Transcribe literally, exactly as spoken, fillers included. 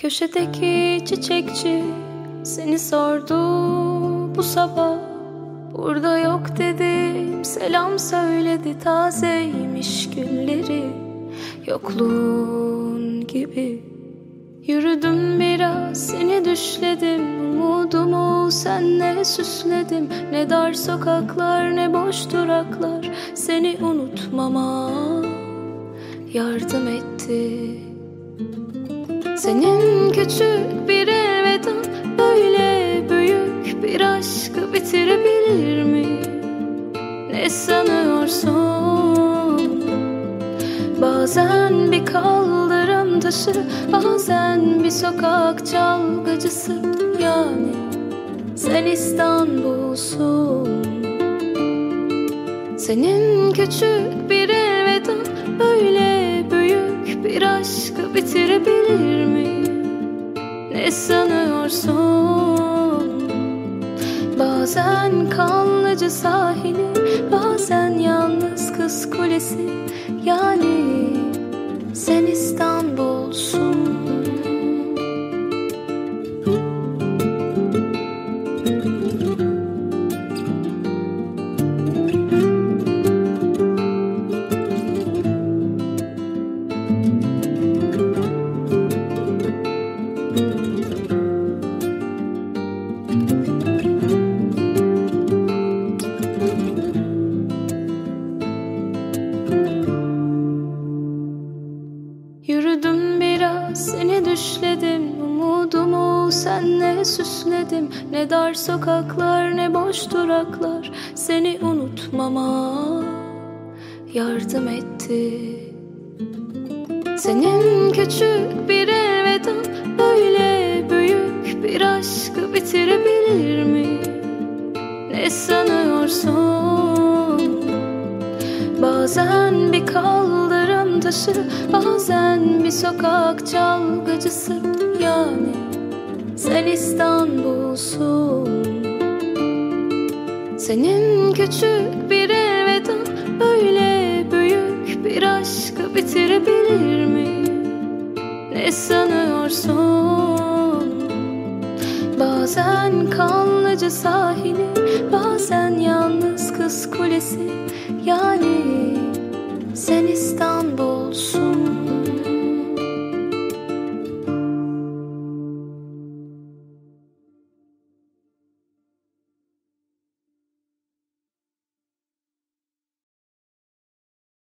Köşedeki çiçekçi seni sordu bu sabah. Burada yok dedim, selam söyledi, tazeymiş gülleri. Yokluğun gibi yürüdüm biraz, seni düşledim. Umudumu senle süsledim. Ne dar sokaklar ne boş duraklar seni unutmama yardım etti. Senin küçük bir elveda böyle büyük bir aşkı bitirebilir mi? Ne sanıyorsun? Bazen bir kaldırım taşı, bazen bir sokak çalgıcısı. Yani sen İstanbul'sun. Senin küçük bir elveda böyle büyük bir aşkı bitirebilir mi? Ne sanıyorsun? Bazen Kanlıca sahili, bazen yalnız Kız Kulesi. Yani sen İstanbul'sun. Yürüdüm biraz, seni düşledim. Umudumu senle süsledim. Ne dar sokaklar ne boş duraklar seni unutmama yardım etti. Senin küçük bir elveda böyle büyük bir aşkı bitirebilir mi? Ne sanıyorsun? Bazen bir kaldırım taşı, bazen bir sokak çalgıcısı. Yani sen İstanbul'sun. Senin küçük bir elveda böyle büyük bir aşkı bitirebilir mi? Ne sanıyorsun? Bazen Kanlıca sahili, bazen yalnız Kız Kulesi. Yani